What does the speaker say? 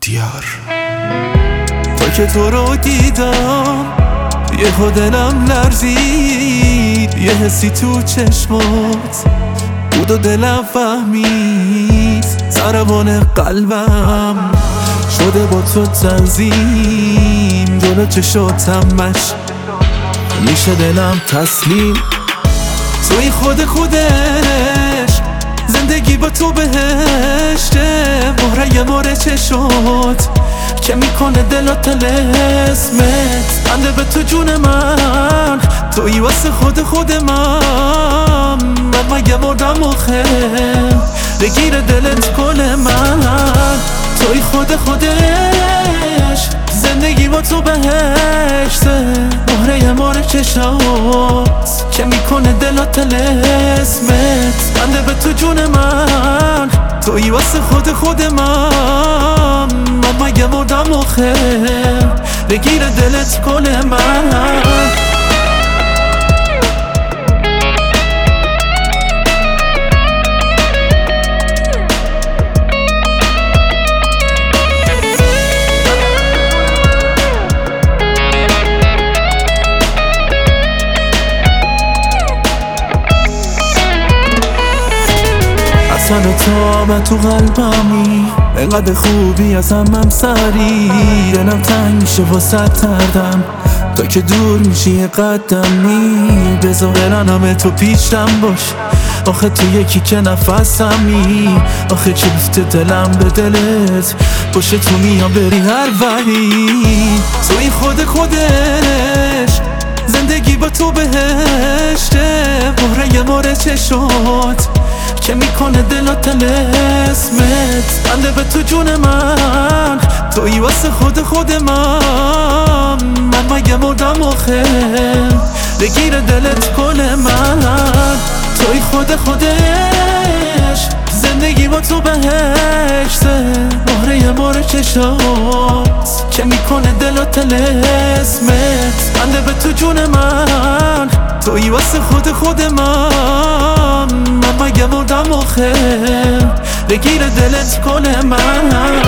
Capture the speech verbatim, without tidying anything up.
دیار. تا که تو رو دیدم یه دلم لرزید، یه حسی تو چشمات بود و دلم فهمید، ضربان قلبم شده با تو تنظیم، جلو چشاتمش میشه دلم تسلیم. توی خود خودش زندگی با تو بهشته، مهره مهره چشات که میکنه دلات تلسمت، بنده به تو جون من، توی واسه خود خود من. من مگه مردم آخه بگیر دلت کل من، توی خود خودش زندگی با تو بهشته، مهره مهره چشات که میکنه دلات تلسمت، بنده به تو جون من، توی واسه خود خود من. من مگه مردم آخه بگیر دلت کل من. اصلا تو آمد تو قلبمی، انقدر خوبی از همم سری، دلم تنگ میشه واسه تردم، تا که دور میشی یه قدمی، بذار برن همه تو پیشم باش، آخه تو یکی که نفسمی، آخه چه بیفته دلم به دلت، پشت تو میام بری هر وحی. توی خود خودش زندگی با تو بهشته، مهره مهره چشات که میکنه دلات تلسمت، بنده به تو جون من، توی واسه خود خود من. من مگه مردم آخه بگیر دلت کل من، توی خود خودش زندگی با تو بهشته، مهره مهره چشات که میکنه دلات تلسمت، بنده به تو جون من، توی واسه خود خود من. من مگه مردم آخه بگیر دلت کل من.